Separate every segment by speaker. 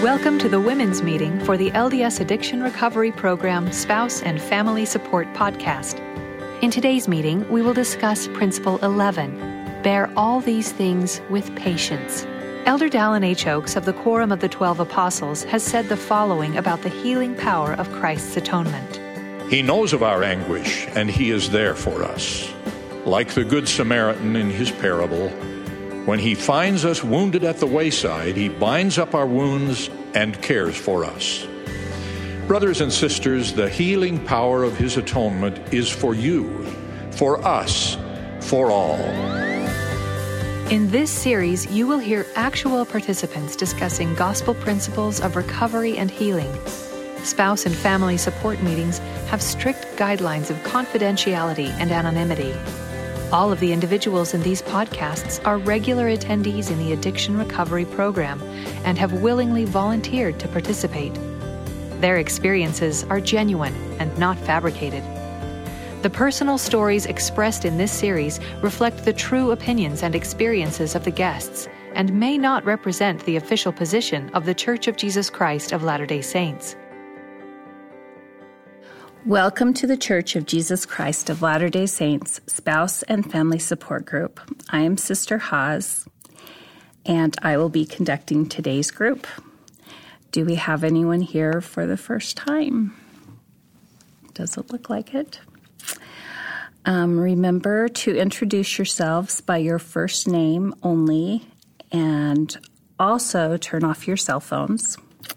Speaker 1: Welcome to the Women's Meeting for the LDS Addiction Recovery Program Spouse and Family Support Podcast. In today's meeting, we will discuss Principle 11, Bear all these things with patience. Elder Dallin H. Oaks of the Quorum of the 12 Apostles has said the following about the healing power of Christ's atonement.
Speaker 2: He knows of our anguish, and He is there for us. Like the Good Samaritan in his parable, when He finds us wounded at the wayside, He binds up our wounds and cares for us. Brothers and sisters, the healing power of His atonement is for you, for us, for all.
Speaker 1: In this series, you will hear actual participants discussing gospel principles of recovery and healing. Spouse and family support meetings have strict guidelines of confidentiality and anonymity. All of the individuals in these podcasts are regular attendees in the Addiction Recovery Program and have willingly volunteered to participate. Their experiences are genuine and not fabricated. The personal stories expressed in this series reflect the true opinions and experiences of the guests and may not represent the official position of The Church of Jesus Christ of Latter-day Saints.
Speaker 3: Welcome to the Church of Jesus Christ of Latter-day Saints Spouse and Family Support Group. I am Sister Haas, and I will be conducting today's group. Do we have anyone here for the first time? Doesn't look like it. Remember to introduce yourselves by your first name only, and also turn off your cell phones.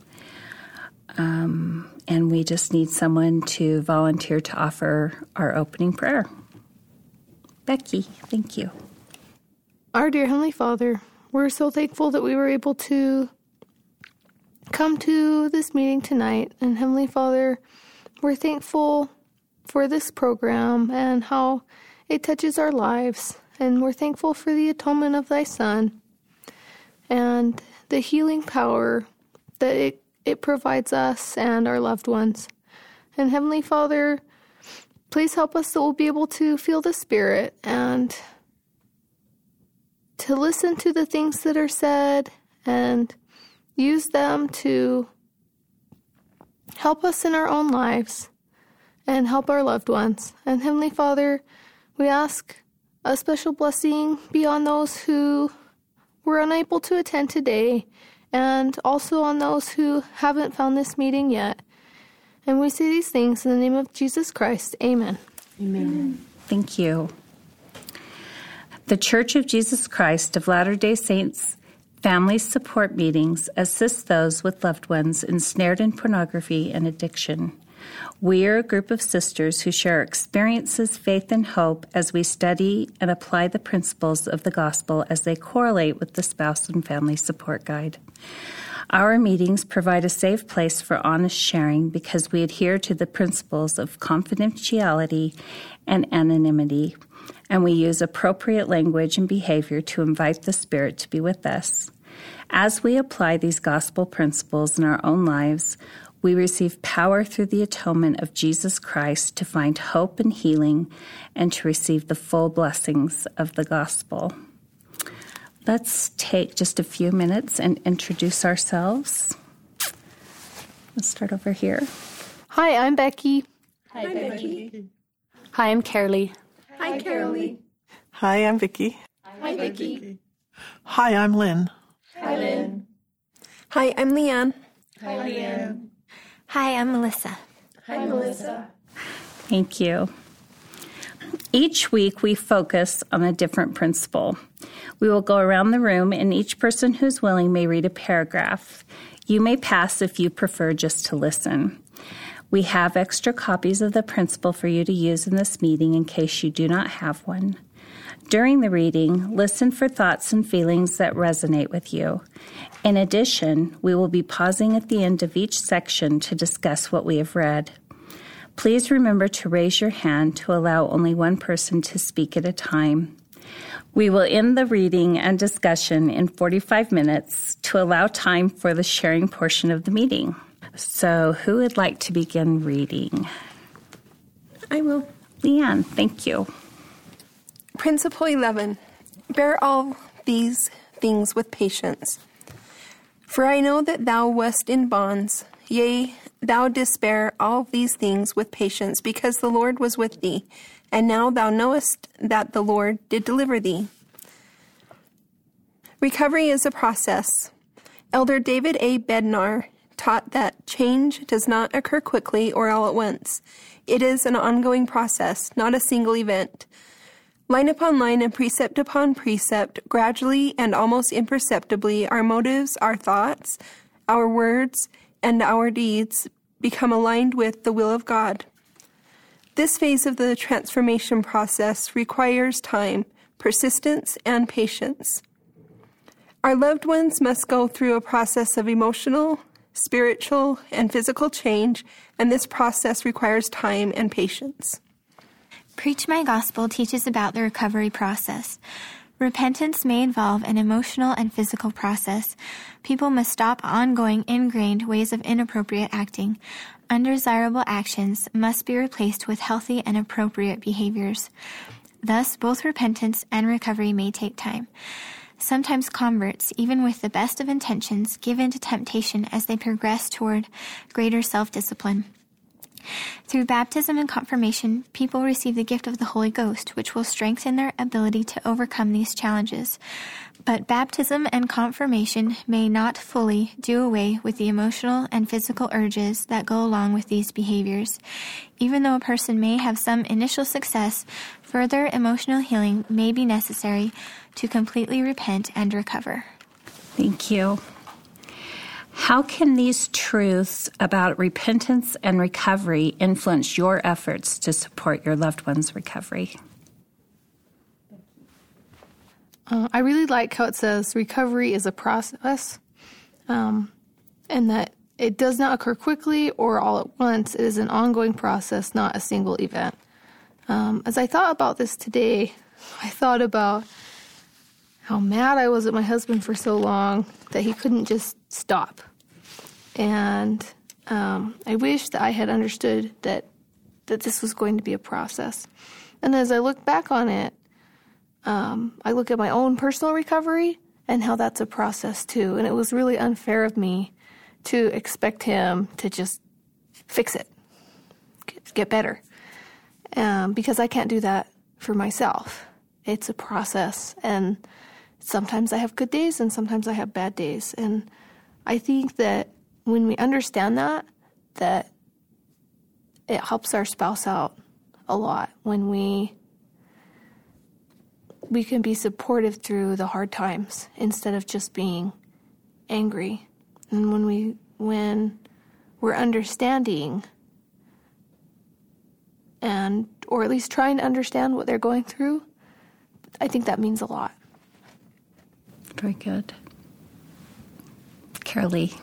Speaker 3: And we just need someone to volunteer to offer our opening prayer. Becky, thank you.
Speaker 4: Our dear Heavenly Father, we're so thankful that we were able to come to this meeting tonight. And Heavenly Father, we're thankful for this program and how it touches our lives. And we're thankful for the atonement of Thy Son and the healing power that it provides us and our loved ones. And Heavenly Father, please help us that we'll be able to feel the Spirit and to listen to the things that are said and use them to help us in our own lives and help our loved ones. And Heavenly Father, we ask a special blessing be on those who were unable to attend today, and also on those who haven't found this meeting yet. And we say these things in the name of Jesus Christ. Amen.
Speaker 3: Amen. Thank you. The Church of Jesus Christ of Latter-day Saints Family Support Meetings assist those with loved ones ensnared in pornography and addiction. We are a group of sisters who share experiences, faith, and hope as we study and apply the principles of the gospel as they correlate with the Spouse and Family Support Guide. Our meetings provide a safe place for honest sharing because we adhere to the principles of confidentiality and anonymity, and we use appropriate language and behavior to invite the Spirit to be with us. As we apply these gospel principles in our own lives, we receive power through the atonement of Jesus Christ to find hope and healing and to receive the full blessings of the gospel. Let's take just a few minutes and introduce ourselves. Let's start over here.
Speaker 4: Hi, I'm Becky.
Speaker 5: Hi, Becky.
Speaker 6: Hi, I'm Carolee.
Speaker 5: Hi, Carolee.
Speaker 7: Hi, I'm Vicky.
Speaker 5: Hi, Vicky.
Speaker 7: Hi, I'm Lynn.
Speaker 5: Hi, Lynn.
Speaker 8: Hi, I'm Leanne.
Speaker 5: Hi, Leanne.
Speaker 9: Hi, I'm Melissa.
Speaker 5: Hi, Melissa.
Speaker 3: Thank you. Each week we focus on a different principle. We will go around the room and each person who's willing may read a paragraph. You may pass if you prefer just to listen. We have extra copies of the principle for you to use in this meeting in case you do not have one. During the reading, listen for thoughts and feelings that resonate with you. In addition, we will be pausing at the end of each section to discuss what we have read. Please remember to raise your hand to allow only one person to speak at a time. We will end the reading and discussion in 45 minutes to allow time for the sharing portion of the meeting. So, who would like to begin reading?
Speaker 8: I will.
Speaker 3: Leanne, thank you.
Speaker 8: Principle 11. Bear all these things with patience. For I know that thou wast in bonds, yea, thou didst bear all these things with patience, because the Lord was with thee, and now thou knowest that the Lord did deliver thee. Recovery is a process. Elder David A. Bednar taught that change does not occur quickly or all at once. It is an ongoing process, not a single event. Line upon line and precept upon precept, gradually and almost imperceptibly, our motives, our thoughts, our words, and our deeds become aligned with the will of God. This phase of the transformation process requires time, persistence, and patience. Our loved ones must go through a process of emotional, spiritual, and physical change, and this process requires time and patience.
Speaker 9: Preach My Gospel teaches about the recovery process. Repentance may involve an emotional and physical process. People must stop ongoing, ingrained ways of inappropriate acting. Undesirable actions must be replaced with healthy and appropriate behaviors. Thus, both repentance and recovery may take time. Sometimes converts, even with the best of intentions, give in to temptation as they progress toward greater self-discipline. Through baptism and confirmation, people receive the gift of the Holy Ghost, which will strengthen their ability to overcome these challenges. But baptism and confirmation may not fully do away with the emotional and physical urges that go along with these behaviors. Even though a person may have some initial success, further emotional healing may be necessary to completely repent and recover.
Speaker 3: Thank you. How can these truths about repentance and recovery influence your efforts to support your loved one's recovery?
Speaker 4: I really like how it says recovery is a process, and that it does not occur quickly or all at once. It is an ongoing process, not a single event. As I thought about this today, I thought about how mad I was at my husband for so long that he couldn't just stop. And I wish that I had understood that this was going to be a process. And as I look back on it, I look at my own personal recovery and how that's a process too. And it was really unfair of me to expect him to just fix it, get better, because I can't do that for myself. It's a process, and sometimes I have good days and sometimes I have bad days. And I think that when we understand that it helps our spouse out a lot when we can be supportive through the hard times instead of just being angry. And when we're understanding or at least trying to understand what they're going through, I think that means a lot.
Speaker 3: Very good. Carolee.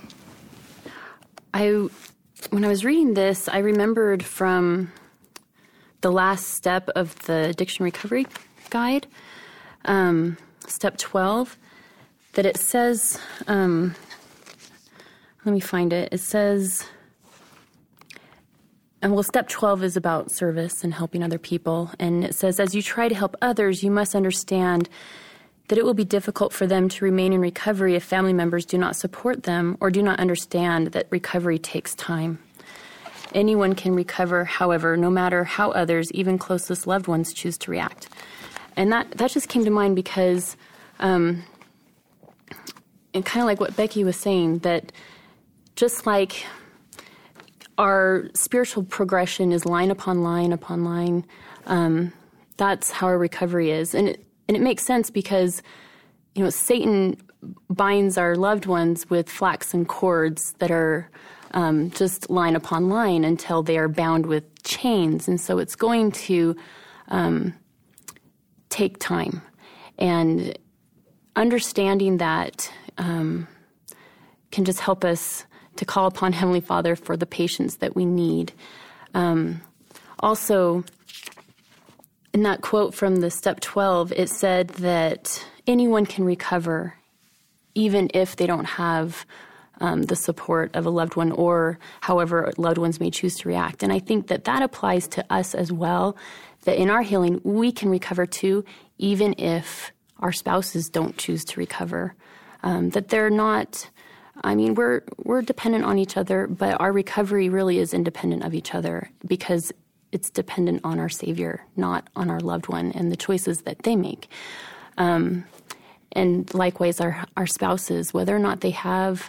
Speaker 6: When I was reading this, I remembered from the last step of the Addiction Recovery Guide, step 12, that it says, let me find it. It says, step 12 is about service and helping other people. And it says, as you try to help others, you must understand that it will be difficult for them to remain in recovery if family members do not support them or do not understand that recovery takes time. Anyone can recover, however, no matter how others, even closest loved ones, choose to react. And that just came to mind because, and kind of like what Becky was saying, that just like our spiritual progression is line upon line upon line, that's how our recovery is. And it makes sense because, Satan binds our loved ones with flaxen cords that are just line upon line until they are bound with chains. And so it's going to take time. And understanding that can just help us to call upon Heavenly Father for the patience that we need. Also, in that quote from the Step 12, it said that anyone can recover even if they don't have the support of a loved one or however loved ones may choose to react. And I think that applies to us as well, that in our healing, we can recover too, even if our spouses don't choose to recover. That they're not I mean, we're dependent on each other, but our recovery really is independent of each other because it's dependent on our Savior, not on our loved one and the choices that they make. And likewise, our spouses, whether or not they have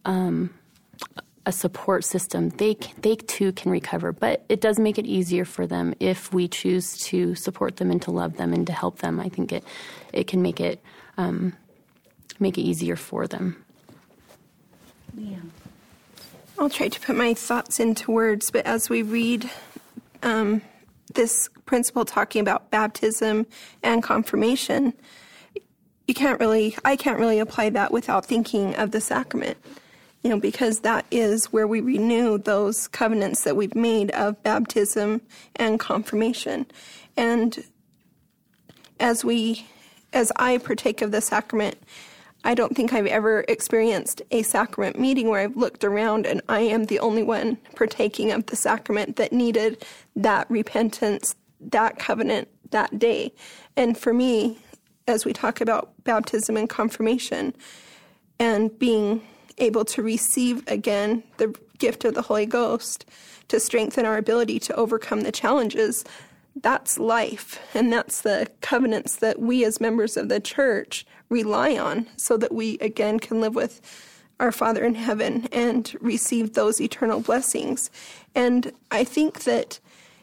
Speaker 6: a support system, they too can recover. But it does make it easier for them if we choose to support them and to love them and to help them. I think it can make it easier for them.
Speaker 3: Yeah.
Speaker 8: I'll try to put my thoughts into words, but as we read this principle talking about baptism and confirmation, I can't really apply that without thinking of the sacrament, because that is where we renew those covenants that we've made of baptism and confirmation. And as I partake of the sacrament, I don't think I've ever experienced a sacrament meeting where I've looked around and I am the only one partaking of the sacrament that needed that repentance, that covenant, that day. And for me, as we talk about baptism and confirmation and being able to receive again the gift of the Holy Ghost to strengthen our ability to overcome the challenges, that's life. And that's the covenants that we as members of the church rely on so that we again can live with our Father in heaven and receive those eternal blessings. And I think that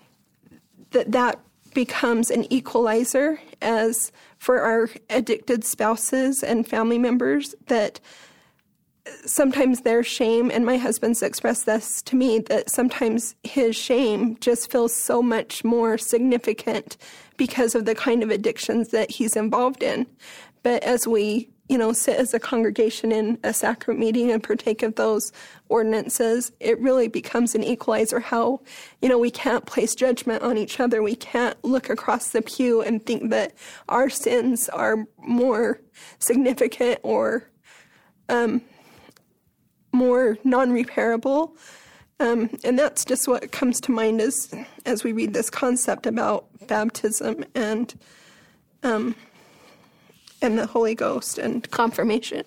Speaker 8: becomes an equalizer as for our addicted spouses and family members, that sometimes their shame, and my husband's expressed this to me, that sometimes his shame just feels so much more significant because of the kind of addictions that he's involved in. But as we, sit as a congregation in a sacrament meeting and partake of those ordinances, it really becomes an equalizer how, we can't place judgment on each other. We can't look across the pew and think that our sins are more significant or more non-repairable. And that's just what comes to mind as we read this concept about baptism and the Holy Ghost and confirmation.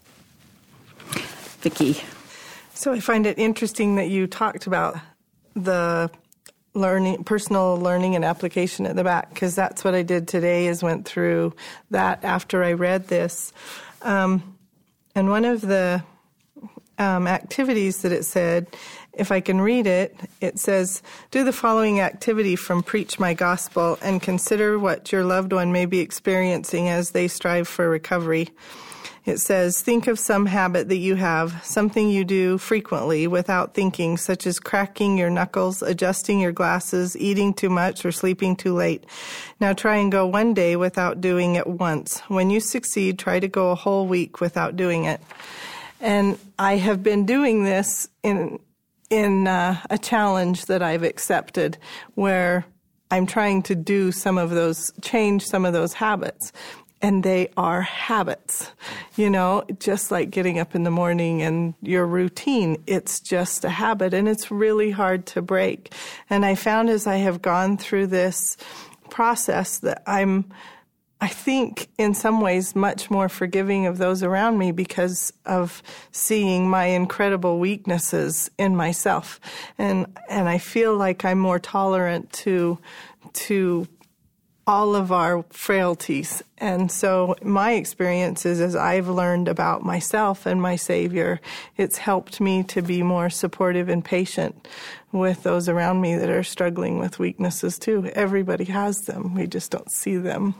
Speaker 3: Vicki.
Speaker 7: So I find it interesting that you talked about the personal learning and application at the back, because that's what I did today, is went through that after I read this. And one of the activities that it said, if I can read it, it says, do the following activity from Preach My Gospel and consider what your loved one may be experiencing as they strive for recovery. It says, think of some habit that you have, something you do frequently without thinking, such as cracking your knuckles, adjusting your glasses, eating too much, or sleeping too late. Now try and go one day without doing it once. When you succeed, try to go a whole week without doing it. And I have been doing this in a challenge that I've accepted, where I'm trying to do change some of those habits. And they are habits, just like getting up in the morning and your routine. It's just a habit, and it's really hard to break. And I found as I have gone through this process that I think in some ways much more forgiving of those around me because of seeing my incredible weaknesses in myself. And I feel like I'm more tolerant to all of our frailties. And so my experience is, as I've learned about myself and my Savior, it's helped me to be more supportive and patient with those around me that are struggling with weaknesses too. Everybody has them. We just don't see them.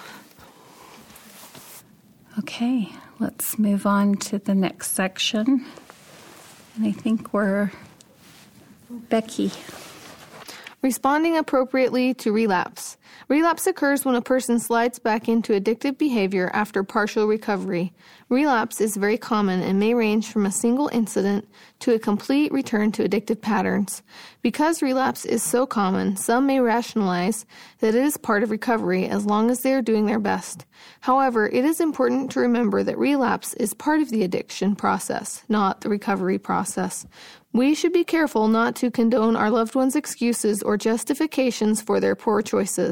Speaker 3: Okay, let's move on to the next section. And I think we're Becky.
Speaker 4: Responding appropriately to relapse. Relapse occurs when a person slides back into addictive behavior after partial recovery. Relapse is very common and may range from a single incident to a complete return to addictive patterns. Because relapse is so common, some may rationalize that it is part of recovery as long as they are doing their best. However, it is important to remember that relapse is part of the addiction process, not the recovery process. We should be careful not to condone our loved ones' excuses or justifications for their poor choices.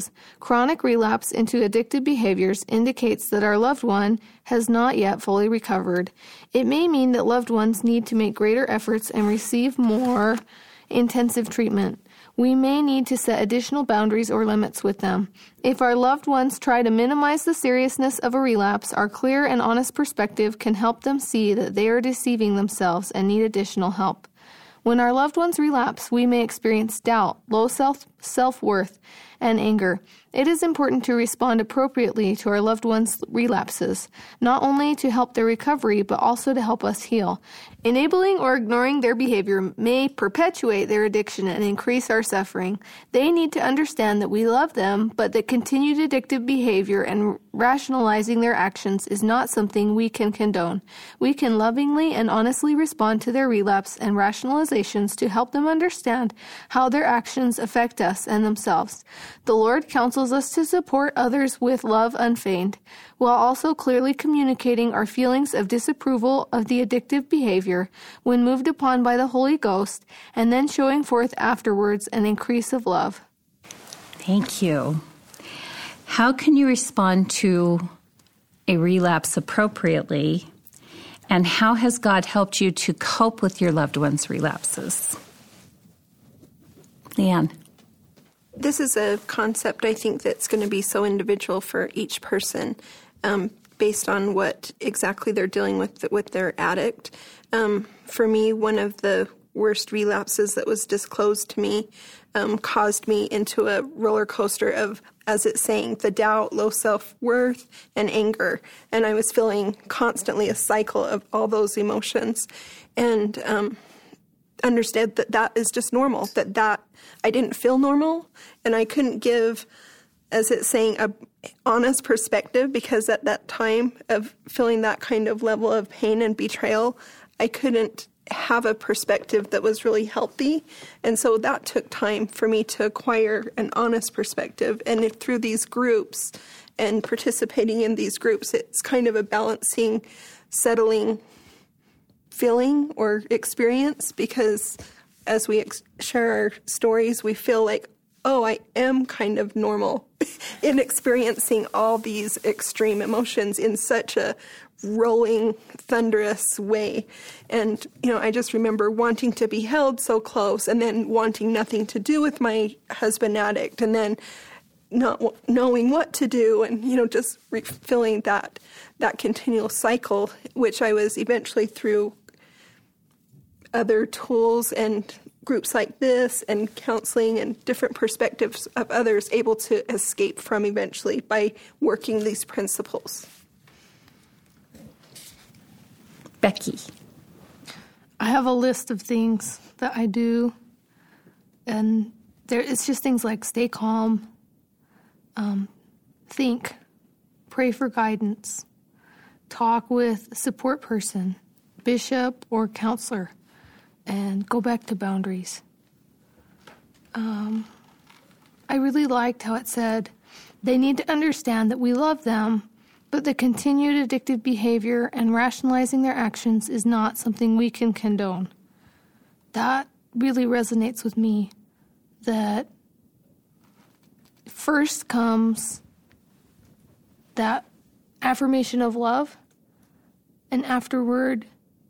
Speaker 4: is. Chronic relapse into addictive behaviors indicates that our loved one has not yet fully recovered. It may mean that loved ones need to make greater efforts and receive more intensive treatment. We may need to set additional boundaries or limits with them. If our loved ones try to minimize the seriousness of a relapse, our clear and honest perspective can help them see that they are deceiving themselves and need additional help. When our loved ones relapse, we may experience doubt, low self-worth, and anger. It is important to respond appropriately to our loved ones' relapses, not only to help their recovery, but also to help us heal. Enabling or ignoring their behavior may perpetuate their addiction and increase our suffering. They need to understand that we love them, but that continued addictive behavior and rationalizing their actions is not something we can condone. We can lovingly and honestly respond to their relapse and rationalizations to help them understand how their actions affect us and themselves. The Lord counsels us to support others with love unfeigned, while also clearly communicating our feelings of disapproval of the addictive behavior when moved upon by the Holy Ghost, and then showing forth afterwards an increase of love.
Speaker 3: Thank you. How can you respond to a relapse appropriately, and how has God helped you to cope with your loved ones' relapses? Leanne.
Speaker 8: This is a concept I think that's going to be so individual for each person based on what exactly they're dealing with their addict. For me, one of the worst relapses that was disclosed to me caused me into a roller coaster of, as it's saying, the doubt, low self-worth, and anger. And I was feeling constantly a cycle of all those emotions. And understood that is just normal, that I didn't feel normal, and I couldn't give, as it's saying, a honest perspective, because at that time of feeling that kind of level of pain and betrayal, I couldn't have a perspective that was really healthy. And so that took time for me to acquire an honest perspective. And through these groups and participating in these groups, it's kind of a balancing, settling feeling or experience, because as we share our stories, we feel like, oh, I am kind of normal in experiencing all these extreme emotions in such a rolling, thunderous way. And, I just remember wanting to be held so close, and then wanting nothing to do with my husband addict, and then not knowing what to do, and, just feeling that continual cycle, which I was eventually, through other tools and groups like this and counseling and different perspectives of others, able to escape from eventually by working these principles.
Speaker 3: Becky.
Speaker 4: I have a list of things that I do, and it's just things like stay calm, think, pray for guidance, talk with a support person, bishop or counselor, and go back to boundaries. I really liked how it said they need to understand that we love them, but the continued addictive behavior and rationalizing their actions is not something we can condone. That really resonates with me, that first comes that affirmation of love, and afterward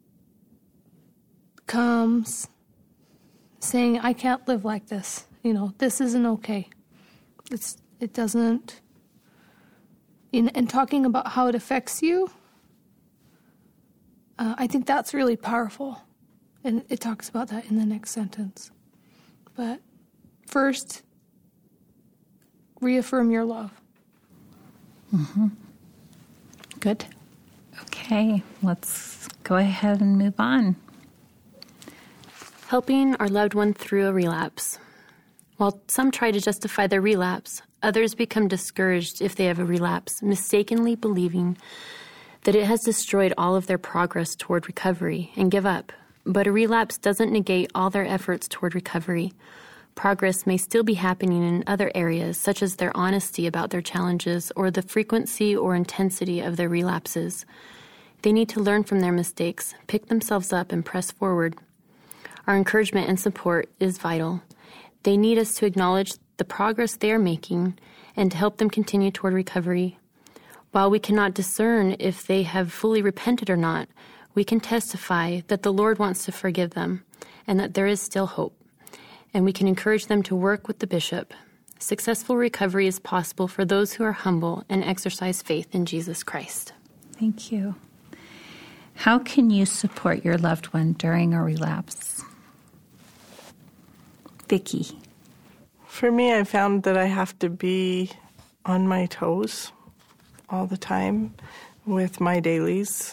Speaker 4: comes saying, I can't live like this. This isn't okay. It doesn't. And talking about how it affects you, I think that's really powerful. And it talks about that in the next sentence. But first, reaffirm your love.
Speaker 3: Mm-hmm. Good. Okay, let's go ahead and move on.
Speaker 6: Helping our loved one through a relapse. While some try to justify their relapse, others become discouraged if they have a relapse, mistakenly believing that it has destroyed all of their progress toward recovery, and give up. But a relapse doesn't negate all their efforts toward recovery. Progress may still be happening in other areas, such as their honesty about their challenges or the frequency or intensity of their relapses. They need to learn from their mistakes, pick themselves up, and press forward. Our encouragement and support is vital. They need us to acknowledge the progress they are making and to help them continue toward recovery. While we cannot discern if they have fully repented or not, we can testify that the Lord wants to forgive them and that there is still hope. And we can encourage them to work with the bishop. Successful recovery is possible for those who are humble and exercise faith in Jesus Christ.
Speaker 3: Thank you. How can you support your loved one during a relapse? Vicki.
Speaker 7: For me, I found that I have to be on my toes all the time with my dailies.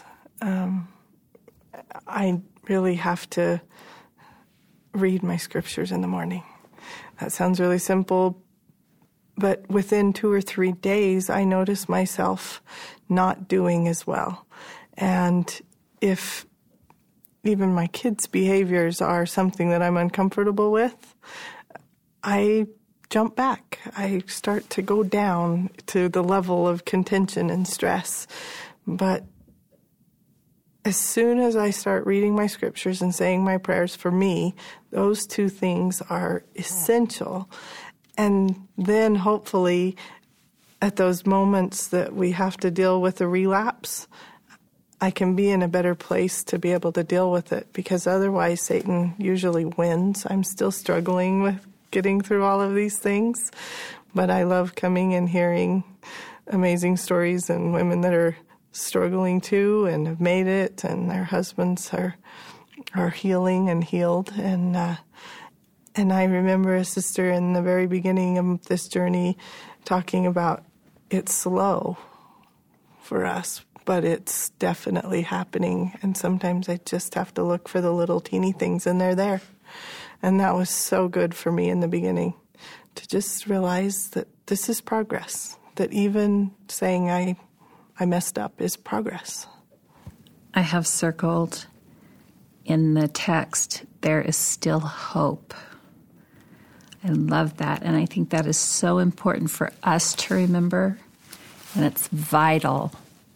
Speaker 7: I really have to read my scriptures in the morning. That sounds really simple, but within 2 or 3 days, I notice myself not doing as well. And if even my kids' behaviors are something that I'm uncomfortable with, I jump back. I start to go down to the level of contention and stress. But as soon as I start reading my scriptures and saying my prayers, for me, those 2 things are essential. And then hopefully at those moments that we have to deal with a relapse, I can be in a better place to be able to deal with it, because otherwise Satan usually wins. I'm still struggling with getting through all of these things, but I love coming and hearing amazing stories and women that are struggling too and have made it, and their husbands are healing and healed. And I remember a sister in the very beginning of this journey talking about it's slow for us, but it's definitely happening. And sometimes I just have to look for the little teeny things, and they're there. And that was so good for me in the beginning, to just realize that this is progress, that even saying I messed up is progress.
Speaker 3: I have circled in the text, there is still hope. I love that. And I think that is so important for us to remember. And it's vital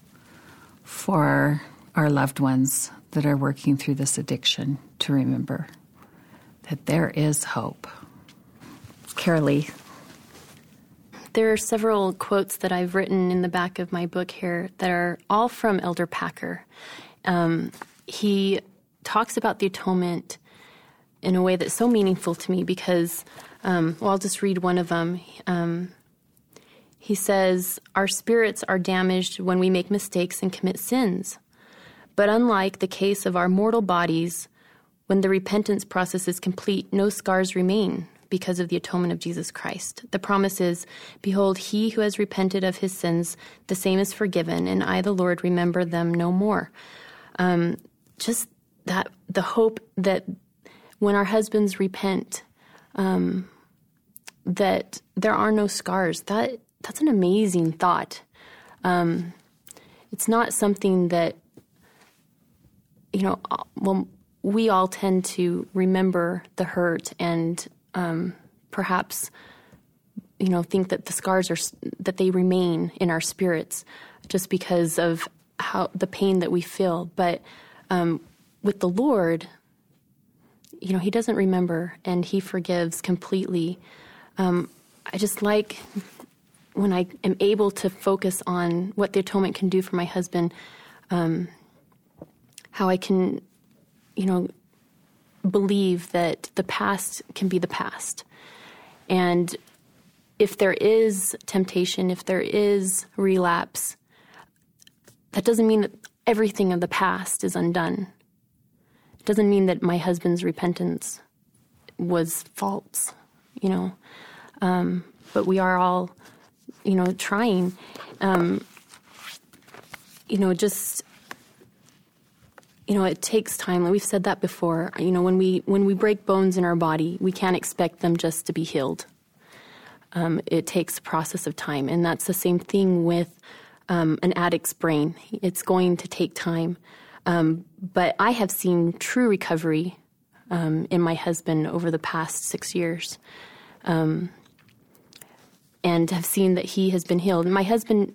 Speaker 3: for our loved ones that are working through this addiction to remember that there is hope. Carolee.
Speaker 6: There are several quotes that I've written in the back of my book here that are all from Elder Packer. He talks about the atonement in a way that's so meaningful to me because, I'll just read one of them. He says, "Our spirits are damaged when we make mistakes and commit sins. But unlike the case of our mortal bodies, when the repentance process is complete, no scars remain because of the atonement of Jesus Christ. The promise is, behold, he who has repented of his sins, the same is forgiven, and I, the Lord, remember them no more." Just that, the hope that when our husbands repent, that there are no scars, that's an amazing thought. It's not something that, we all tend to remember the hurt and perhaps, think that the scars that they remain in our spirits just because of how the pain that we feel. But with the Lord, he doesn't remember and he forgives completely. I just like when I am able to focus on what the atonement can do for my husband, how I can, believe that the past can be the past. And if there is temptation, if there is relapse, that doesn't mean that everything of the past is undone. It doesn't mean that my husband's repentance was false, but we are all, trying, it takes time. We've said that before. When we break bones in our body, we can't expect them just to be healed. It takes a process of time, and that's the same thing with an addict's brain. It's going to take time. But I have seen true recovery in my husband over the past 6 years, and have seen that he has been healed. And my husband,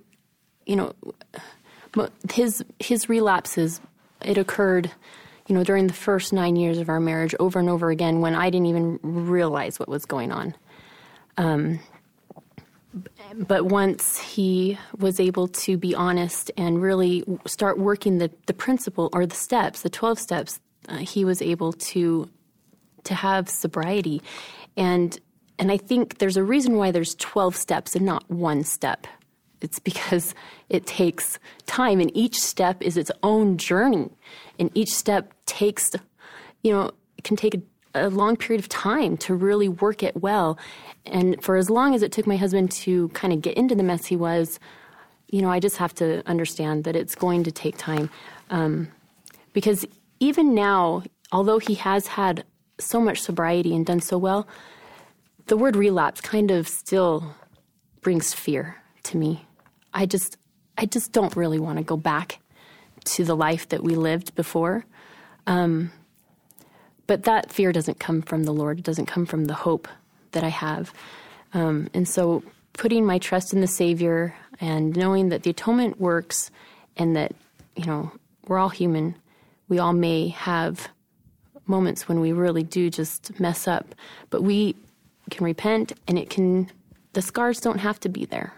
Speaker 6: his relapses, it occurred, during the first 9 years of our marriage over and over again when I didn't even realize what was going on. But once he was able to be honest and really start working the principle or the steps, the 12 steps, he was able to have sobriety. And I think there's a reason why there's 12 steps and not one step. It's because it takes time, and each step is its own journey. And each step takes, it can take a long period of time to really work it well. And for as long as it took my husband to kind of get into the mess he was, I just have to understand that it's going to take time. Because even now, although he has had so much sobriety and done so well, the word relapse kind of still brings fear to me. I just don't really want to go back to the life that we lived before. But that fear doesn't come from the Lord. It doesn't come from the hope that I have. And so putting my trust in the Savior and knowing that the atonement works and that, we're all human. We all may have moments when we really do just mess up. But we can repent, and the scars don't have to be there.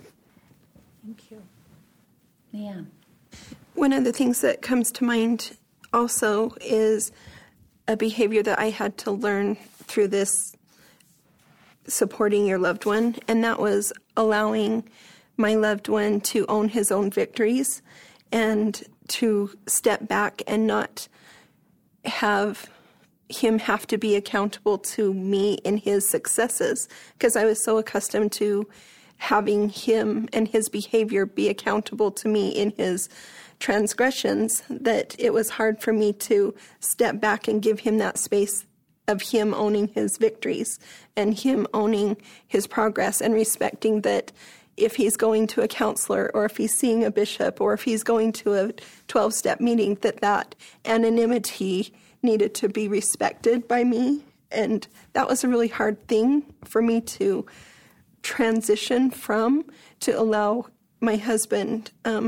Speaker 3: Thank you. Leanne.
Speaker 8: One of the things that comes to mind also is a behavior that I had to learn through this supporting your loved one, and that was allowing my loved one to own his own victories and to step back and not have him have to be accountable to me in his successes, because I was so accustomed to having him and his behavior be accountable to me in his transgressions that it was hard for me to step back and give him that space of him owning his victories and him owning his progress, and respecting that if he's going to a counselor or if he's seeing a bishop or if he's going to a 12-step meeting, that anonymity needed to be respected by me. And that was a really hard thing for me to transition from, to allow my husband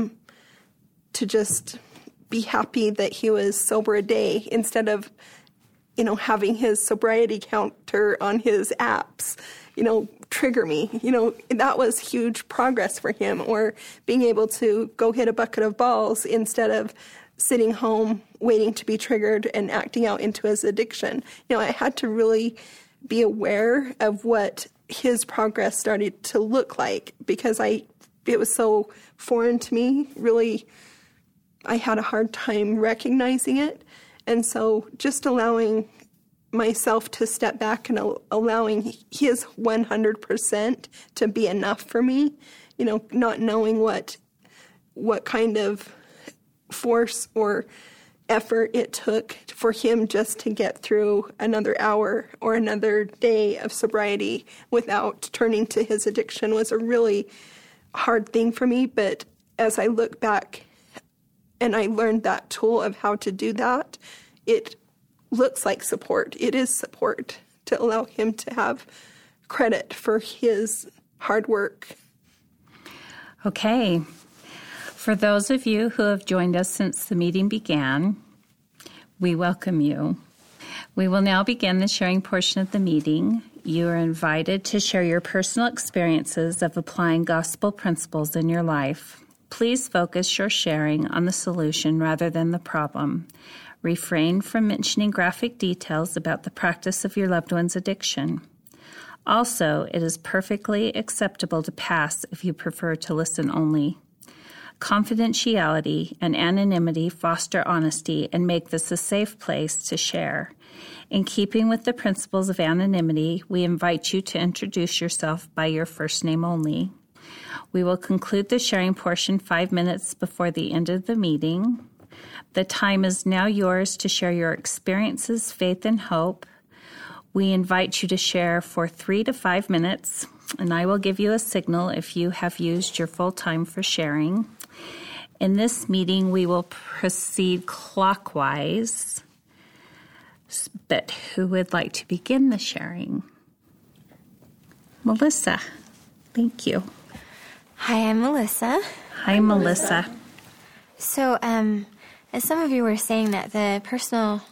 Speaker 8: to just be happy that he was sober a day instead of, having his sobriety counter on his apps, trigger me. That was huge progress for him. Or being able to go hit a bucket of balls instead of sitting home waiting to be triggered and acting out into his addiction. I had to really be aware of what his progress started to look like, because it was so foreign to me. Really, I had a hard time recognizing it. And so just allowing myself to step back and allowing his 100% to be enough for me, not knowing what kind of force or effort it took for him just to get through another hour or another day of sobriety without turning to his addiction was a really hard thing for me. But as I look back and I learned that tool of how to do that, it looks like support. It is support to allow him to have credit for his hard work.
Speaker 3: Okay. For those of you who have joined us since the meeting began, we welcome you. We will now begin the sharing portion of the meeting. You are invited to share your personal experiences of applying gospel principles in your life. Please focus your sharing on the solution rather than the problem. Refrain from mentioning graphic details about the practice of your loved one's addiction. Also, it is perfectly acceptable to pass if you prefer to listen only. Confidentiality and anonymity foster honesty and make this a safe place to share. In keeping with the principles of anonymity, we invite you to introduce yourself by your first name only. We will conclude the sharing portion 5 minutes before the end of the meeting. The time is now yours to share your experiences, faith, and hope. We invite you to share for 3 to 5 minutes, and I will give you a signal if you have used your full time for sharing. In this meeting, we will proceed clockwise. But who would like to begin the sharing? Melissa, thank you.
Speaker 9: Hi, I'm Melissa.
Speaker 3: Hi, Melissa.
Speaker 9: So, as some of you were saying, that the personal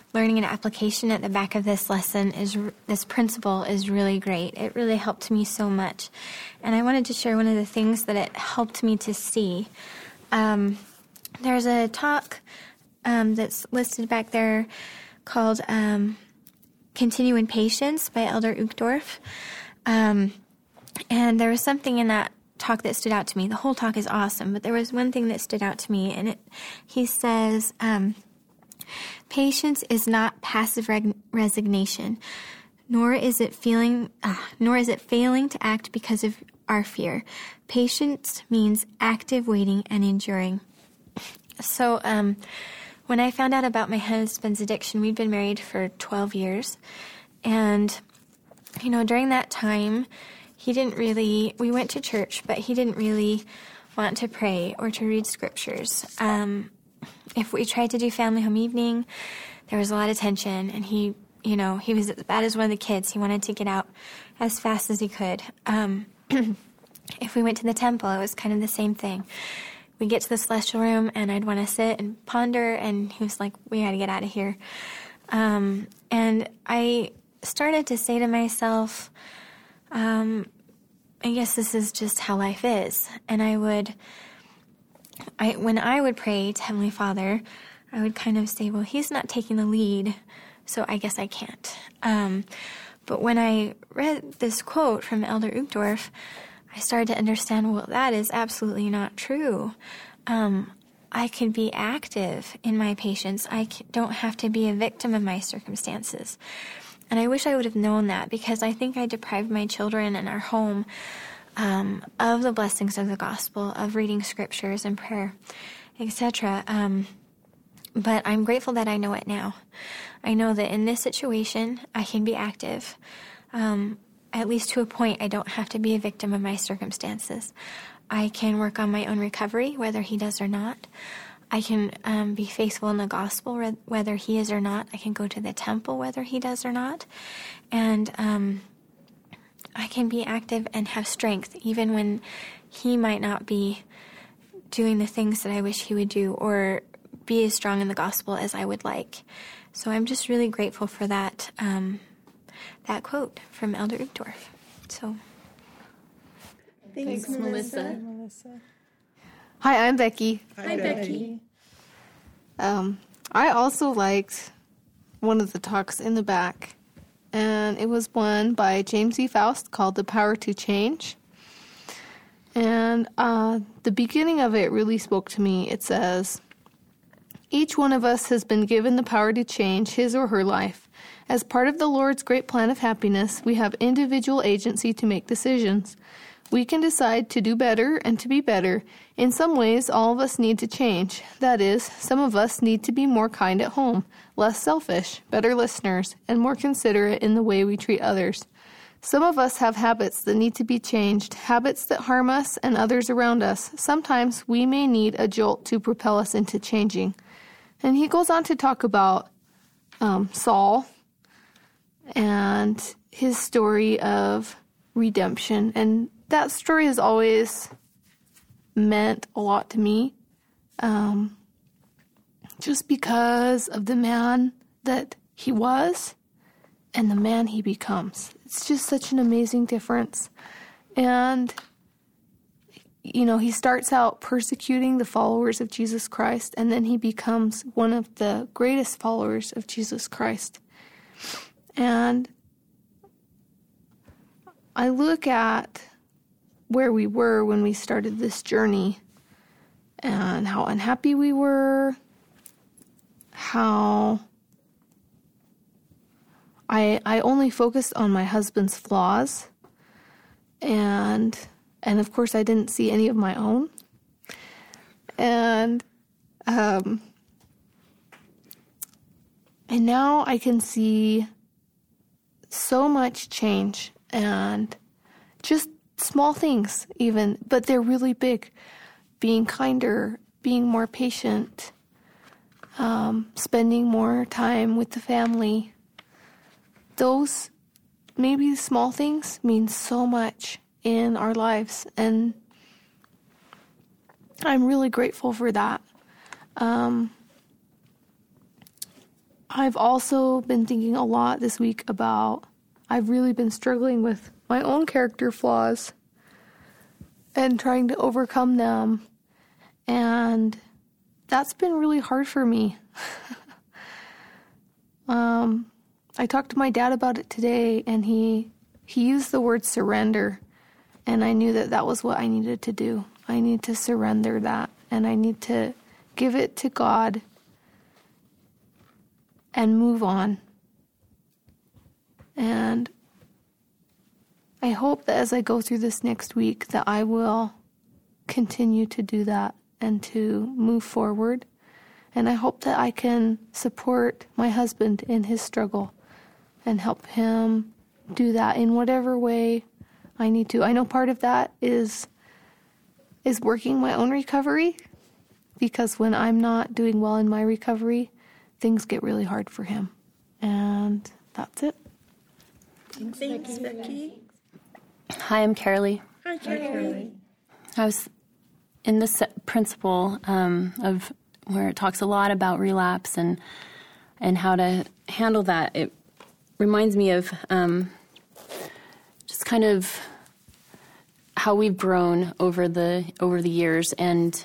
Speaker 9: learning and application at the back of this lesson this principle is really great. It really helped me so much. And I wanted to share one of the things that it helped me to see. There's a talk that's listed back there called Continue in Patience by Elder Uchtdorf. And there was something in that talk that stood out to me. The whole talk is awesome, but there was one thing that stood out to me, and he says, patience is not passive resignation, nor is it failing to act because of our fear. Patience means active waiting and enduring. So, when I found out about my husband's addiction, we'd been married for 12 years, and, during that time, we went to church, but he didn't really want to pray or to read scriptures. If we tried to do family home evening, there was a lot of tension, and he was as bad as one of the kids. He wanted to get out as fast as he could. If we went to the temple, it was kind of the same thing. We'd get to the celestial room, and I'd want to sit and ponder, and he was like, we got to get out of here. And I started to say to myself, I guess this is just how life is. And when I would pray to Heavenly Father, I would kind of say, well, he's not taking the lead, so I guess I can't. But when I read this quote from Elder Uchtdorf, I started to understand, well, that is absolutely not true. I can be active in my patience. I don't have to be a victim of my circumstances. And I wish I would have known that, because I think I deprived my children and our home of the blessings of the gospel, of reading scriptures and prayer, etc. But I'm grateful that I know it now. I know that in this situation, I can be active. At least to a point, I don't have to be a victim of my circumstances. I can work on my own recovery, whether he does or not. I can be faithful in the gospel, whether he is or not. I can go to the temple, whether he does or not. And I can be active and have strength, even when he might not be doing the things that I wish he would do, or be as strong in the gospel as I would like. So I'm just really grateful for that that quote from Elder Uchtdorf. So,
Speaker 5: Thanks, Melissa.
Speaker 4: Hi, I'm Becky.
Speaker 5: Hi, Becky.
Speaker 4: I also liked one of the talks in the back, and it was one by James E. Faust called The Power to Change. And the beginning of it really spoke to me. It says, each one of us has been given the power to change his or her life. As part of the Lord's great plan of happiness, we have individual agency to make decisions. We can decide to do better and to be better. In some ways, all of us need to change. That is, some of us need to be more kind at home, less selfish, better listeners, and more considerate in the way we treat others. Some of us have habits that need to be changed, habits that harm us and others around us. Sometimes we may need a jolt to propel us into changing. And he goes on to talk about Saul and his story of redemption. And that story has always meant a lot to me, just because of the man that he was and the man he becomes. It's just such an amazing difference. And, you know, he starts out persecuting the followers of Jesus Christ, and then he becomes one of the greatest followers of Jesus Christ. And I look at where we were when we started this journey and how unhappy we were, how I only focused on my husband's flaws, and of course I didn't see any of my own. And now I can see so much change, and just small things even, but they're really big. Being kinder, being more patient, spending more time with the family. Those maybe small things mean so much in our lives, and I'm really grateful for that. I've also been thinking a lot this week about, I've really been struggling with my own character flaws and trying to overcome them. And that's been really hard for me. I talked to my dad about it today, and he used the word surrender. And I knew that was what I needed to do. I need to surrender that, and I need to give it to God and move on. And I hope that as I go through this next week that I will continue to do that and to move forward. And I hope that I can support my husband in his struggle and help him do that in whatever way I need to. I know part of that is working my own recovery, because when I'm not doing well in my recovery, things get really hard for him. And that's it.
Speaker 5: Thanks, Becky.
Speaker 6: Hi, I'm Carolee.
Speaker 5: Hi, Carolee.
Speaker 6: I was in this principle of where it talks a lot about relapse and how to handle that. It reminds me of just kind of how we've grown over the years, and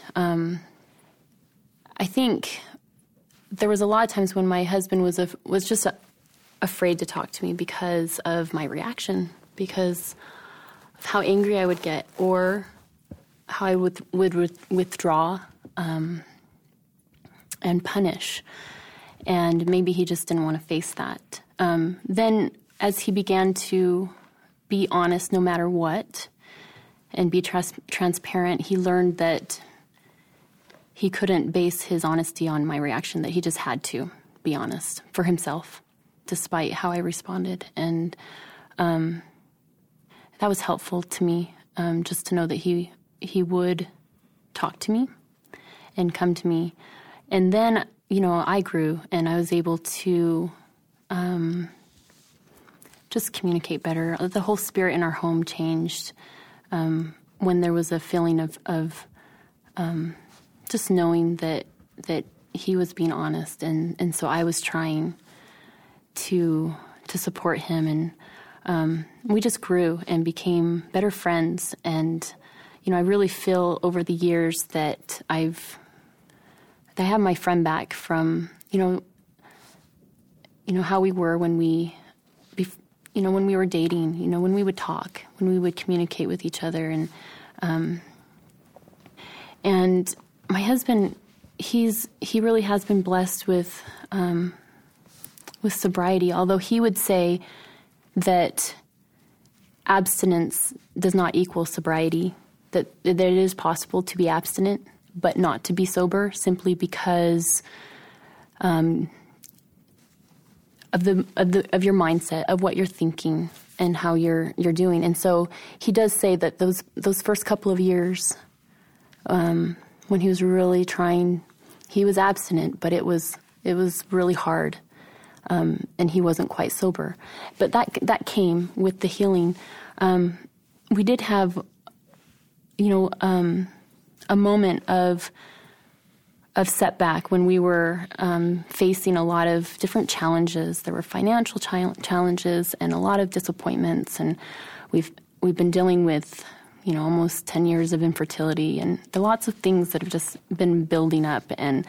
Speaker 6: I think there was a lot of times when my husband was just afraid to talk to me because of my reaction, because of how angry I would get, or how I would withdraw and punish. And maybe he just didn't want to face that. Then as he began to be honest no matter what and be transparent, he learned that he couldn't base his honesty on my reaction, that he just had to be honest for himself, despite how I responded. And that was helpful to me, just to know that he would talk to me and come to me. And then, I grew, and I was able to just communicate better. The whole spirit in our home changed when there was a feeling of just knowing that he was being honest, and so I was trying to support him, and we just grew and became better friends. And I really feel over the years that I have my friend back from how we were when we were dating, when we would talk, when we would communicate with each other. And my husband, he really has been blessed with sobriety, although he would say that abstinence does not equal sobriety, that it is possible to be abstinent but not to be sober, simply because of your mindset, of what you're thinking and how you're doing. And so he does say that those first couple of years, when he was really trying, he was abstinent, but it was really hard, and he wasn't quite sober. But that came with the healing. We did have, a moment of setback when we were facing a lot of different challenges. There were financial challenges and a lot of disappointments, and we've been dealing with almost 10 years of infertility, and there are lots of things that have just been building up, and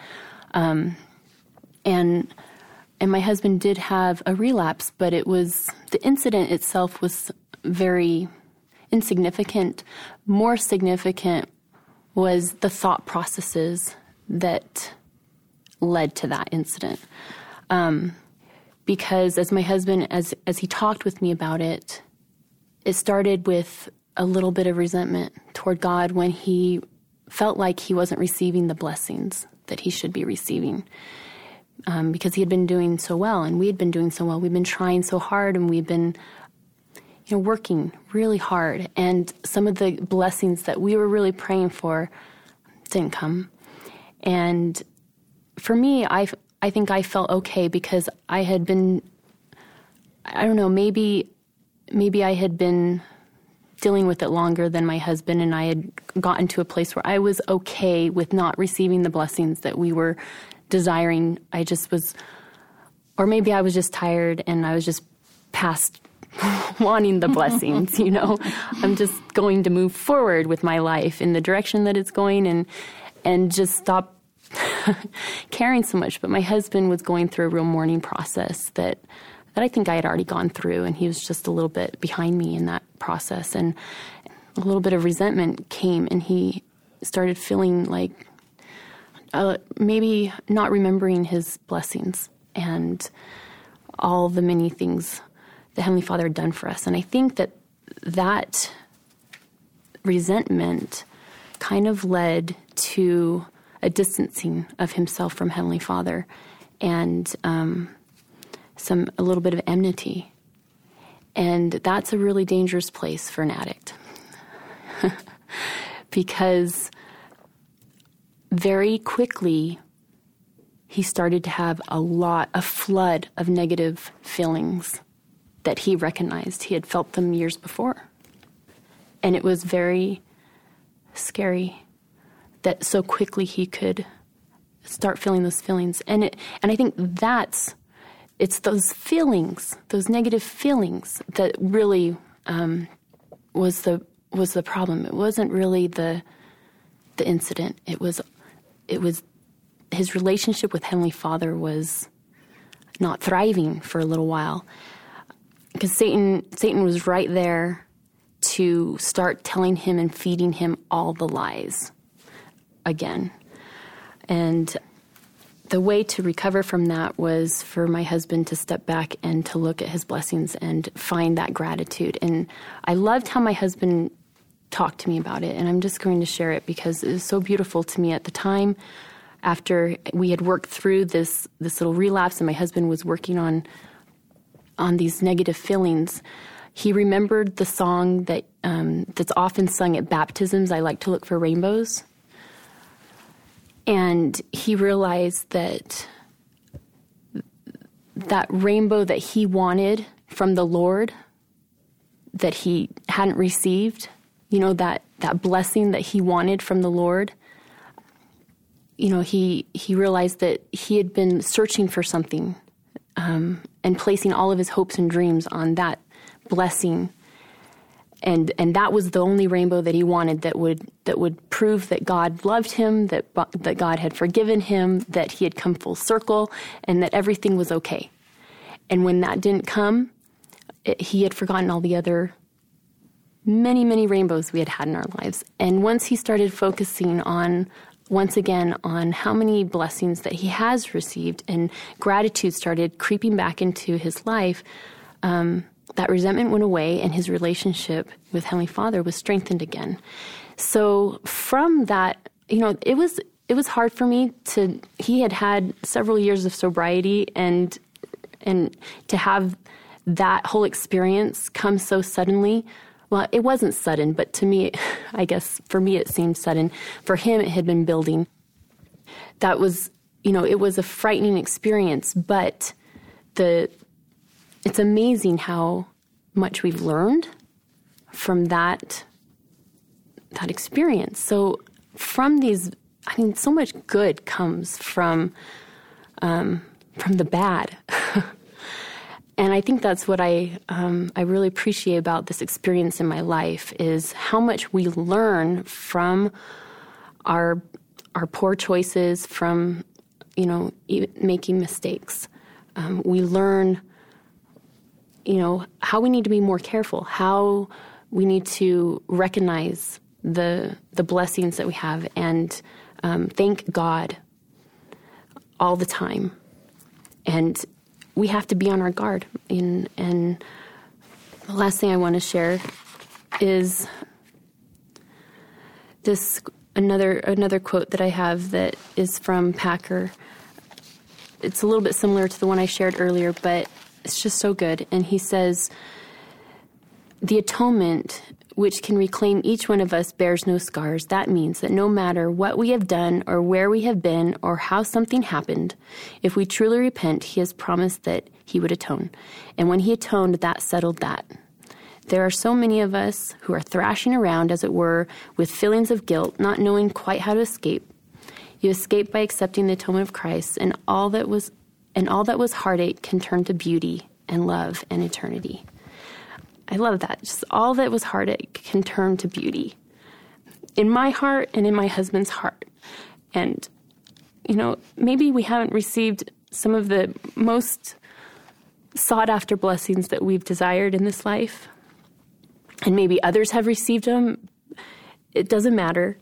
Speaker 6: my husband did have a relapse, but the incident itself was very insignificant. More significant was the thought processes that led to that incident. Because as my husband, as he talked with me about it, it started with a little bit of resentment toward God when he felt like he wasn't receiving the blessings that he should be receiving. Because he had been doing so well, and we had been doing so well. We've been trying so hard, and we've been working really hard. And some of the blessings that we were really praying for didn't come. And for me, I think I felt okay because I had been, I don't know, maybe I had been dealing with it longer than my husband, and I had gotten to a place where I was okay with not receiving the blessings that we were desiring. I just was Or maybe I was just tired and I was just past wanting the blessings, you know. I'm just going to move forward with my life in the direction that it's going and just stop caring so much. But my husband was going through a real mourning process that I think I had already gone through, and he was just a little bit behind me in that process. And a little bit of resentment came, and he started feeling like maybe not remembering his blessings and all the many things the Heavenly Father had done for us. And I think that resentment kind of led to a distancing of himself from Heavenly Father and a little bit of enmity. And that's a really dangerous place for an addict. Because very quickly he started to have a flood of negative feelings that he recognized. He had felt them years before. And it was very scary that so quickly he could start feeling those feelings. And I think it's those feelings, those negative feelings that really was the problem. It wasn't really the incident. It was his relationship with Heavenly Father was not thriving for a little while. Because Satan was right there to start telling him and feeding him all the lies again. And the way to recover from that was for my husband to step back and to look at his blessings and find that gratitude. And I loved how my husband talked to me about it, and I'm just going to share it because it was so beautiful to me at the time. After we had worked through this little relapse and my husband was working on these negative feelings, he remembered the song that's often sung at baptisms, "I Like to Look for Rainbows." And he realized that rainbow that he wanted from the Lord that he hadn't received, you know, that blessing that he wanted from the Lord, you know, he realized that he had been searching for something and placing all of his hopes and dreams on that blessing. And that was the only rainbow that he wanted that would prove that God loved him, that God had forgiven him, that he had come full circle, and that everything was okay. And when that didn't come, he had forgotten all the other many, many rainbows we had had in our lives. And once he started focusing once again on how many blessings that he has received, and gratitude started creeping back into his life, that resentment went away and his relationship with Heavenly Father was strengthened again. So from that, you know, it was hard for me he had several years of sobriety and to have that whole experience come so suddenly. Well, it wasn't sudden, but to me, I guess for me it seemed sudden. For him, it had been building. That was, you know, it was a frightening experience, but it's amazing how much we've learned from that experience. So from these, I mean, so much good comes from the bad. And I think that's what I really appreciate about this experience in my life is how much we learn from our poor choices, from, you know, making mistakes. We learn, you know, how we need to be more careful, how we need to recognize the blessings that we have and thank God all the time. And we have to be on our guard. And the last thing I want to share is this another quote that I have that is from Packer. It's a little bit similar to the one I shared earlier, but it's just so good. And he says, "The atonement which can reclaim each one of us bears no scars. That means that no matter what we have done or where we have been or how something happened, if we truly repent, he has promised that he would atone. And when he atoned, that settled that. There are so many of us who are thrashing around, as it were, with feelings of guilt, not knowing quite how to escape. You escape by accepting the atonement of Christ, and all that was and all that was heartache can turn to beauty and love and eternity. I love that. Just all that was heartache can turn to beauty in my heart and in my husband's heart. And, maybe we haven't received some of the most sought-after blessings that we've desired in this life, and maybe others have received them. It doesn't matter.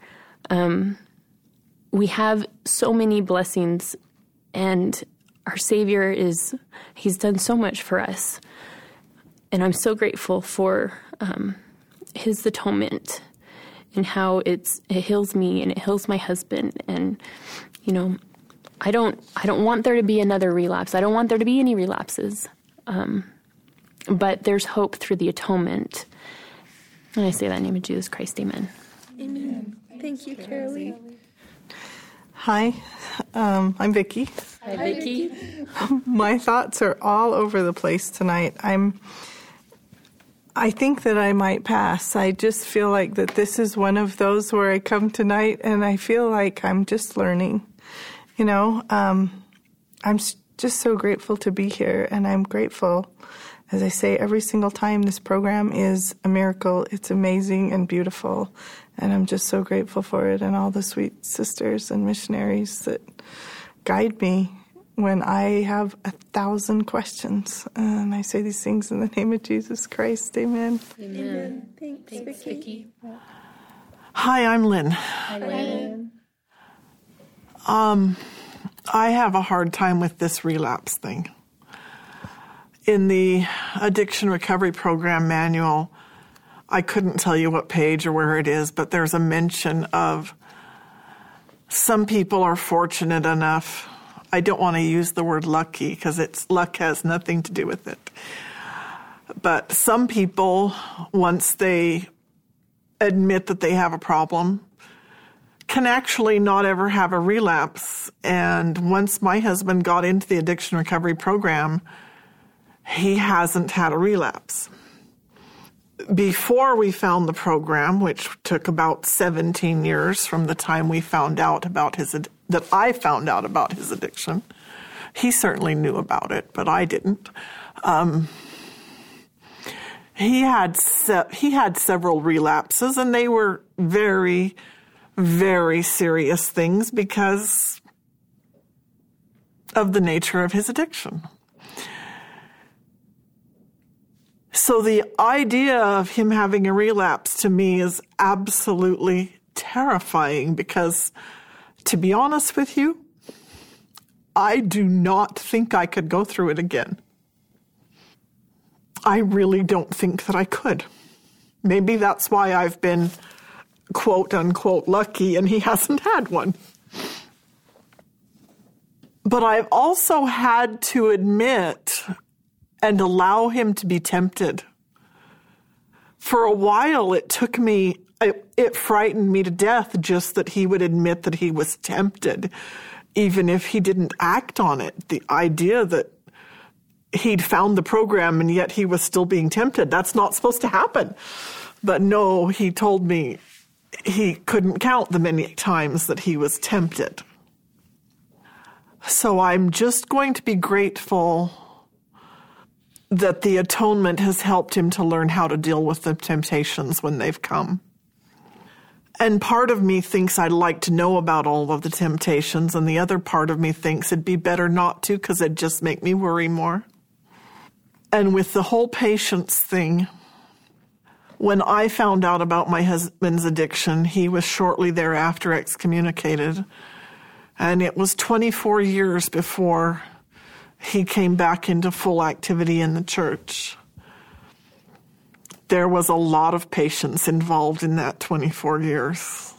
Speaker 6: We have so many blessings, and our Savior He's done so much for us. And I'm so grateful for His atonement and how it heals me and it heals my husband. And, I don't want there to be another relapse. I don't want there to be any relapses. But there's hope through the atonement. And I say that in the name of Jesus Christ, amen.
Speaker 5: Amen. Thank you, Carolee.
Speaker 7: Hi, I'm Vicki.
Speaker 6: Hi, Vicki.
Speaker 7: My thoughts are all over the place tonight. I think that I might pass. I just feel like that this is one of those where I come tonight and I feel like I'm just learning. I'm just so grateful to be here, and I'm grateful, as I say, every single time. This program is a miracle. It's amazing and beautiful, and I'm just so grateful for it, and all the sweet sisters and missionaries that guide me when I have 1,000 questions. And I say these things in the name of Jesus Christ. Amen.
Speaker 5: Amen. Thanks, Vicki.
Speaker 10: Hi, I'm Lynn.
Speaker 6: Hi, Lynn.
Speaker 10: I have a hard time with this relapse thing. In the Addiction Recovery Program manual, I couldn't tell you what page or where it is, but there's a mention of some people are fortunate enough. I don't want to use the word lucky because luck has nothing to do with it. But some people, once they admit that they have a problem, can actually not ever have a relapse. And once my husband got into the Addiction Recovery Program, he hasn't had a relapse. Before we found the program, which took about 17 years from the time we found out about that I found out about his addiction, he certainly knew about it, but I didn't. He had several relapses, and they were very, very serious things because of the nature of his addiction. So the idea of him having a relapse to me is absolutely terrifying because, to be honest with you, I do not think I could go through it again. I really don't think that I could. Maybe that's why I've been quote unquote lucky and he hasn't had one. But I've also had to admit and allow him to be tempted. For a while, it frightened me to death just that he would admit that he was tempted, even if he didn't act on it. The idea that he'd found the program and yet he was still being tempted, that's not supposed to happen. But no, he told me he couldn't count the many times that he was tempted. So I'm just going to be grateful that the atonement has helped him to learn how to deal with the temptations when they've come. And part of me thinks I'd like to know about all of the temptations, and the other part of me thinks it'd be better not to because it'd just make me worry more. And with the whole patience thing, when I found out about my husband's addiction, he was shortly thereafter excommunicated. And it was 24 years before he came back into full activity in the church. There was a lot of patience involved in that 24 years.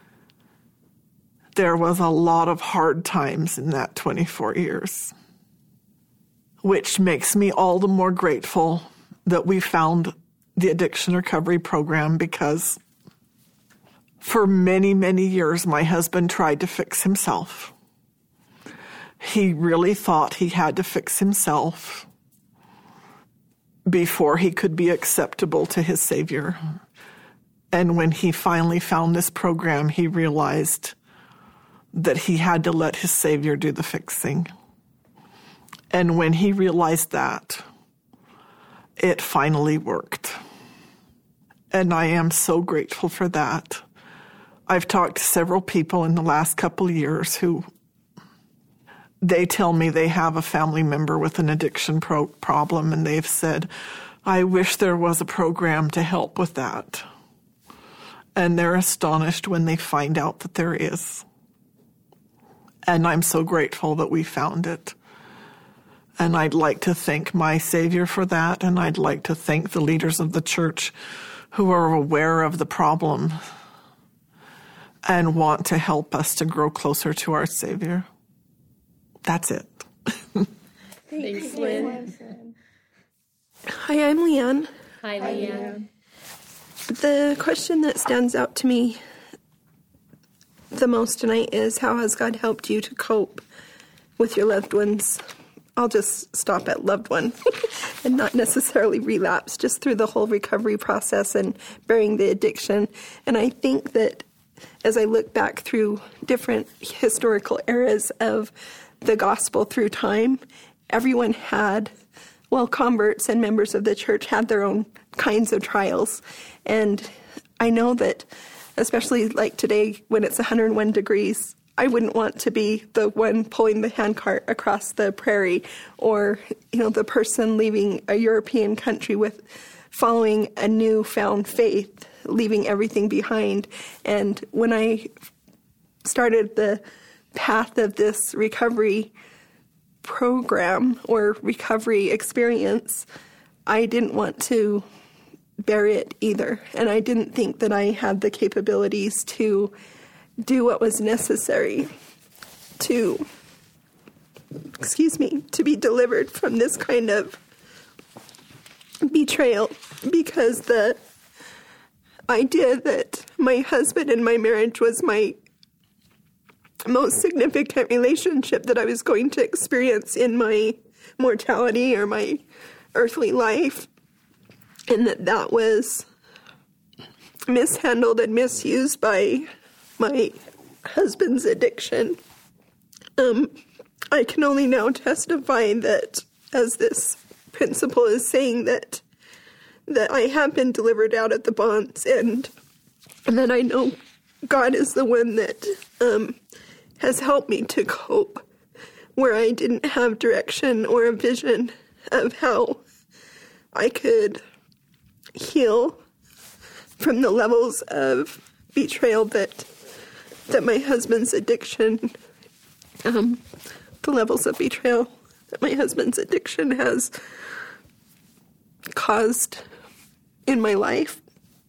Speaker 10: There was a lot of hard times in that 24 years, which makes me all the more grateful that we found the Addiction Recovery Program, because for many, many years, my husband tried to fix himself. He really thought he had to fix himself before he could be acceptable to his Savior. And when he finally found this program, he realized that he had to let his Savior do the fixing. And when he realized that, it finally worked. And I am so grateful for that. I've talked to several people in the last couple of years who they tell me they have a family member with an addiction problem, and they've said, I wish there was a program to help with that. And they're astonished when they find out that there is. And I'm so grateful that we found it. And I'd like to thank my Savior for that, and I'd like to thank the leaders of the church who are aware of the problem and want to help us to grow closer to our Savior. That's it.
Speaker 5: Thanks, Lynn.
Speaker 8: Hi, I'm Leanne.
Speaker 5: Hi, Leanne.
Speaker 8: The question that stands out to me the most tonight is, how has God helped you to cope with your loved ones? I'll just stop at loved one and not necessarily relapse, just through the whole recovery process and bearing the addiction. And I think that as I look back through different historical eras of the gospel through time, everyone had, converts and members of the church had their own kinds of trials. And I know that, especially like today when it's 101 degrees, I wouldn't want to be the one pulling the handcart across the prairie, or, the person leaving a European country with following a newfound faith, leaving everything behind. And when I started the path of this recovery program or recovery experience, I didn't want to bear it either. And I didn't think that I had the capabilities to do what was necessary to be delivered from this kind of betrayal, because the idea that my husband and my marriage was my most significant relationship that I was going to experience in my mortality or my earthly life, and that was mishandled and misused by my husband's addiction. I can only now testify that, as this principle is saying, that I have been delivered out of the bonds, and that I know God is the one that has helped me to cope where I didn't have direction or a vision of how I could heal from the levels of betrayal that my husband's addiction, the levels of betrayal that my husband's addiction has caused in my life.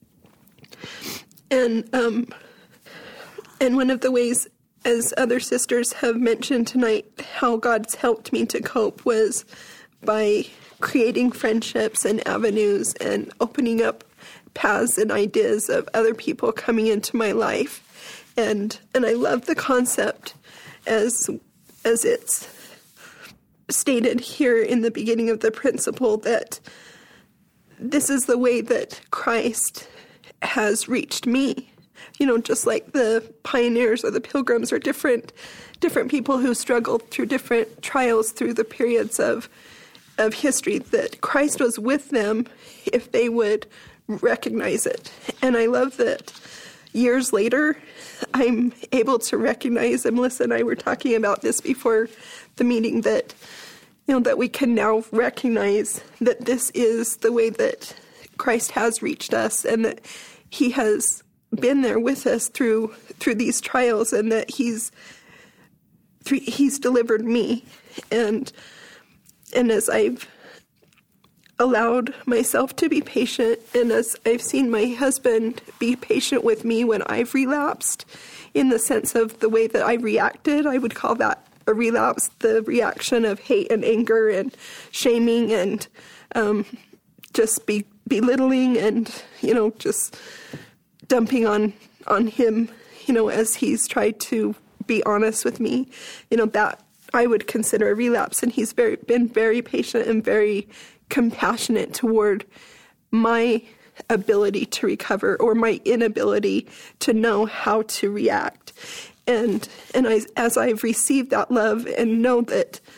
Speaker 8: And one of the ways, as other sisters have mentioned tonight, how God's helped me to cope was by creating friendships and avenues and opening up paths and ideas of other people coming into my life. And I love the concept as it's stated here in the beginning of the principle, that this is the way that Christ has reached me. Just like the pioneers or the pilgrims or different people who struggled through different trials through the periods of history, that Christ was with them if they would recognize it. And I love that years later, I'm able to recognize, and Melissa and I were talking about this before the meeting, that that we can now recognize that this is the way that Christ has reached us, and that he has been there with us through these trials, and that he's delivered me. And as I've allowed myself to be patient, and as I've seen my husband be patient with me when I've relapsed, in the sense of the way that I reacted, I would call that a relapse, the reaction of hate and anger and shaming and just belittling and, just dumping on him, as he's tried to be honest with me, that I would consider a relapse. And he's been very patient and very compassionate toward my ability to recover, or my inability to know how to react. And as I've received that love and know that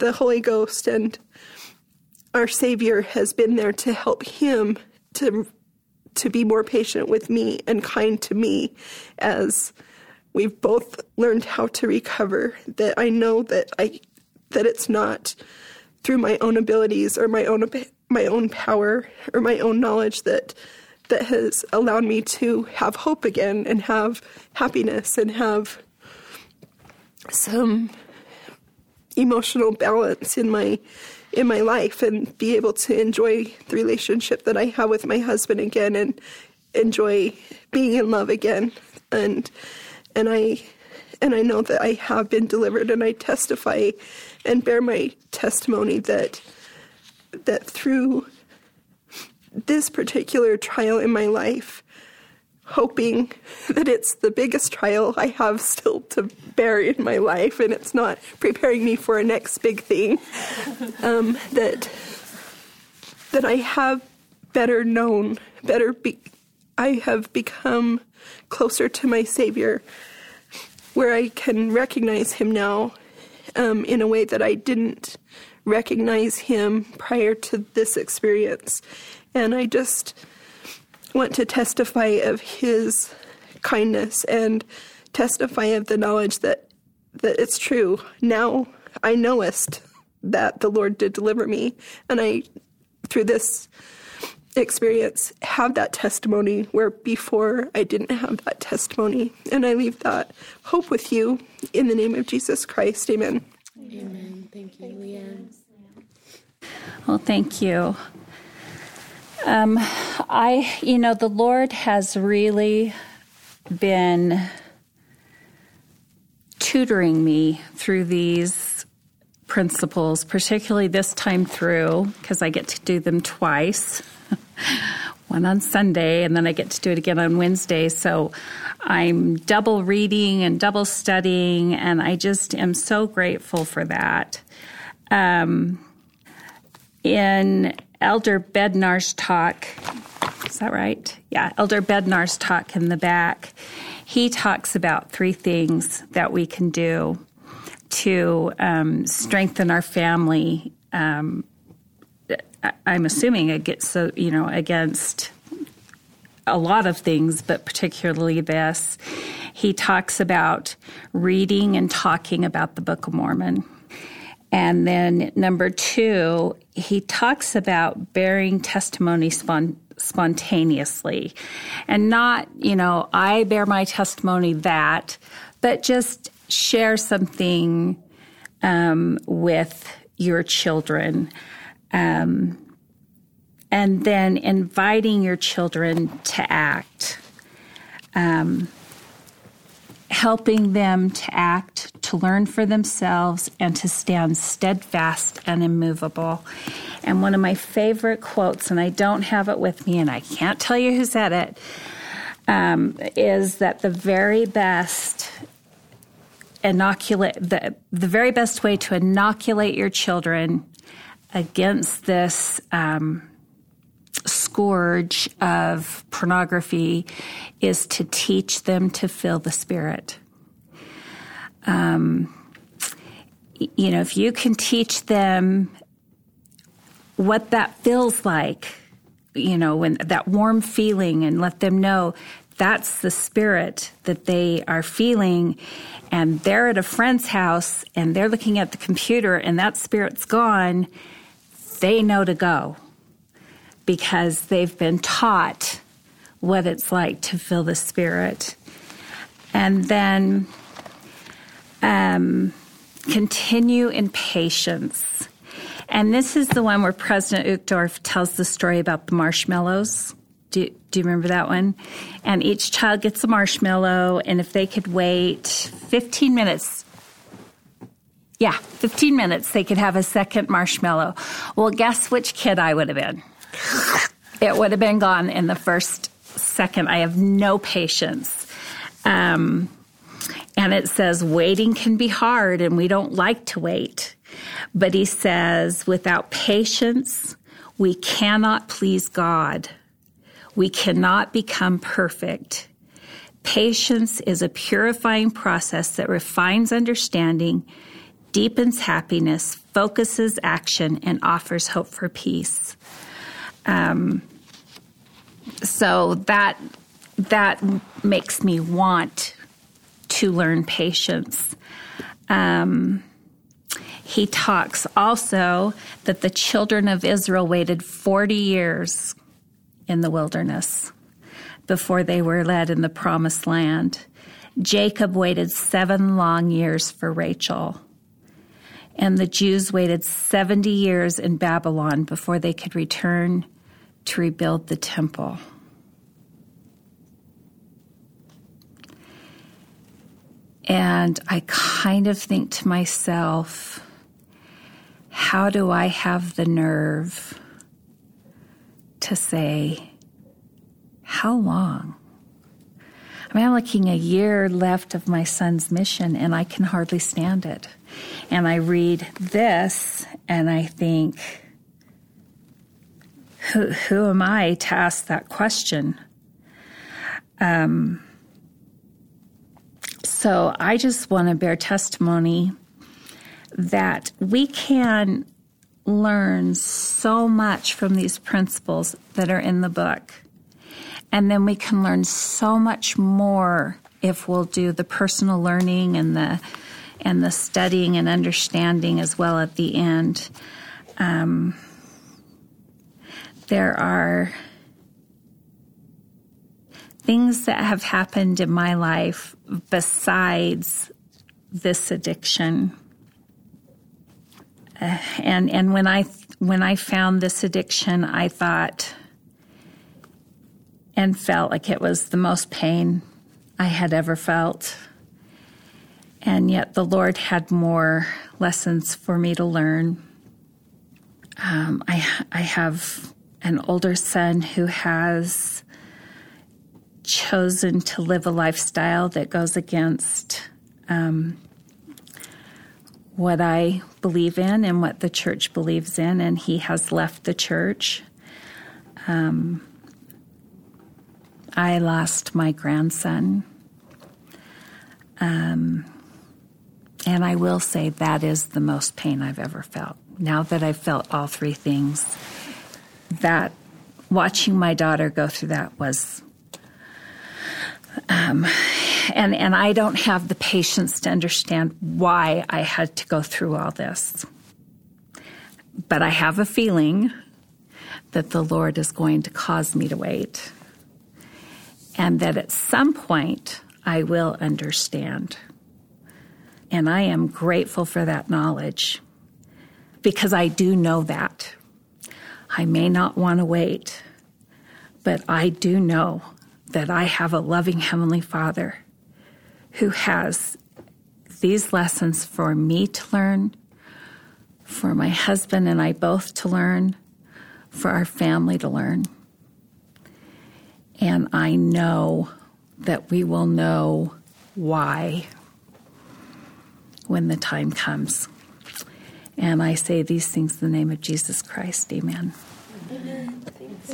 Speaker 8: the Holy Ghost and our Savior has been there to help him to be more patient with me and kind to me as we've both learned how to recover. That I know that it's not through my own abilities or my own power or my own knowledge that has allowed me to have hope again and have happiness and have some emotional balance in my life and be able to enjoy the relationship that I have with my husband again and enjoy being in love again. And I know that I have been delivered, and I testify and bear my testimony that through this particular trial in my life, hoping that it's the biggest trial I have still to bear in my life, and it's not preparing me for a next big thing, that I have better known, I have become closer to my Savior, where I can recognize him now in a way that I didn't recognize him prior to this experience. And I just want to testify of his kindness and testify of the knowledge that it's true. Now I knowest that the Lord did deliver me, and I, through this experience, have that testimony where before I didn't have that testimony. And I leave that hope with you in the name of Jesus Christ. Amen.
Speaker 6: Amen. Thank you, Leanne.
Speaker 3: Well, thank you. The Lord has really been tutoring me through these principles, particularly this time through, because I get to do them twice, one on Sunday, and then I get to do it again on Wednesday. So I'm double reading and double studying, and I just am so grateful for that. In Elder Bednar's talk, is that right? Yeah, Elder Bednar's talk in the back, he talks about 3 things that we can do to strengthen our family. I'm assuming against a lot of things, but particularly this. He talks about reading and talking about the Book of Mormon. And then number 2, he talks about bearing testimony spontaneously. And not, I bear my testimony that, but just share something with your children. And then inviting your children to act. Helping them to act, to learn for themselves, and to stand steadfast and immovable. And one of my favorite quotes, and I don't have it with me, and I can't tell you who said it, is that the very best way to inoculate your children against this scourge of pornography is to teach them to feel the Spirit. If you can teach them what that feels like, when that warm feeling, and let them know that's the Spirit that they are feeling, and they're at a friend's house and they're looking at the computer and that Spirit's gone, they know to go. Because they've been taught what it's like to feel the Spirit. And then continue in patience. And this is the one where President Uchtdorf tells the story about the marshmallows. Do you remember that one? And each child gets a marshmallow, and if they could wait 15 minutes, 15 minutes, they could have a second marshmallow. Well, guess which kid I would have been? It would have been gone in the first second. I have no patience. And it says, waiting can be hard, and we don't like to wait. But he says, without patience, we cannot please God. We cannot become perfect. Patience is a purifying process that refines understanding, deepens happiness, focuses action, and offers hope for peace. So that makes me want to learn patience. He talks also that the children of Israel waited 40 years in the wilderness before they were led in the promised land. Jacob waited 7 long years for Rachel. And the Jews waited 70 years in Babylon before they could return to rebuild the temple. And I kind of think to myself, how do I have the nerve to say, how long? I mean, I'm looking a year left of my son's mission, and I can hardly stand it. And I read this, and I think, who am I to ask that question? So I just want to bear testimony that we can learn so much from these principles that are in the book. And then we can learn so much more if we'll do the personal learning and the studying and understanding as well at the end. There are things that have happened in my life besides this addiction. And when I found this addiction, I thought and felt like it was the most pain I had ever felt. And yet the Lord had more lessons for me to learn. I have an older son who has chosen to live a lifestyle that goes against what I believe in and what the church believes in, and he has left the church. I lost my grandson. And I will say that is the most pain I've ever felt. Now that I've felt all 3 things, that watching my daughter go through that was, and I don't have the patience to understand why I had to go through all this. But I have a feeling that the Lord is going to cause me to wait. And that at some point I will understand. And I am grateful for that knowledge because I do know that. I may not want to wait, but I do know that I have a loving Heavenly Father who has these lessons for me to learn, for my husband and I both to learn, for our family to learn. And I know that we will know why when the time comes. And I say these things in the name of Jesus Christ. Amen.
Speaker 5: Amen.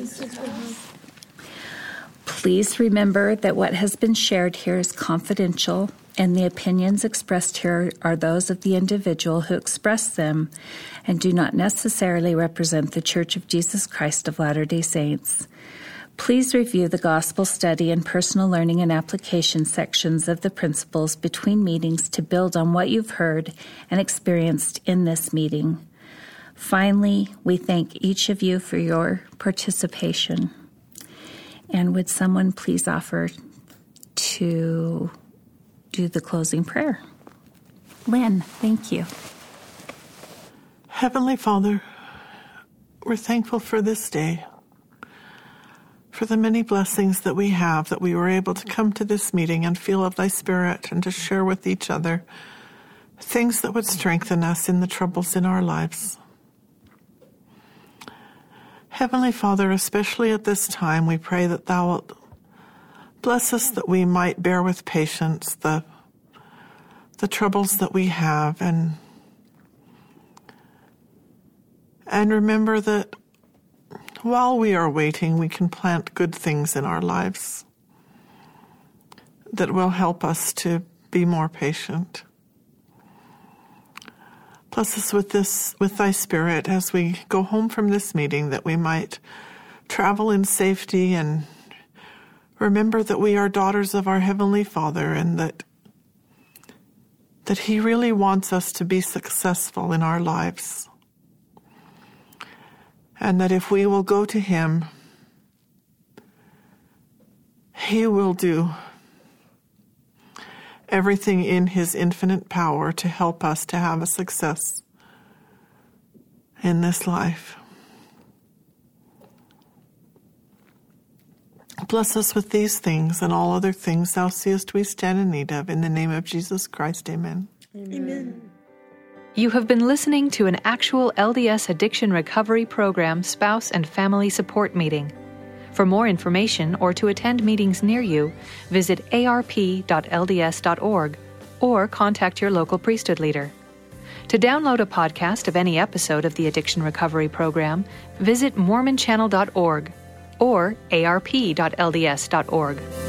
Speaker 3: Please remember that what has been shared here is confidential, and the opinions expressed here are those of the individual who expressed them and do not necessarily represent the Church of Jesus Christ of Latter-day Saints. Please review the Gospel Study and Personal Learning and Application sections of the principles between meetings to build on what you've heard and experienced in this meeting. Finally, we thank each of you for your participation. And would someone please offer to do the closing prayer? Lynn, thank you.
Speaker 10: Heavenly Father, we're thankful for this day, for the many blessings that we have, that we were able to come to this meeting and feel of Thy Spirit and to share with each other things that would strengthen us in the troubles in our lives. Heavenly Father, especially at this time, we pray that Thou wilt bless us that we might bear with patience the troubles that we have, and remember that while we are waiting, we can plant good things in our lives that will help us to be more patient. Bless us with thy Spirit as we go home from this meeting, that we might travel in safety and remember that we are daughters of our Heavenly Father, and that He really wants us to be successful in our lives. And that if we will go to Him, He will do everything in His infinite power to help us to have a success in this life. Bless us with these things and all other things thou seest we stand in need of. In the name of Jesus Christ, amen.
Speaker 8: Amen.
Speaker 1: You have been listening to an actual LDS Addiction Recovery Program spouse and family support meeting. For more information or to attend meetings near you, visit arp.lds.org or contact your local priesthood leader. To download a podcast of any episode of the Addiction Recovery Program, visit mormonchannel.org or arp.lds.org.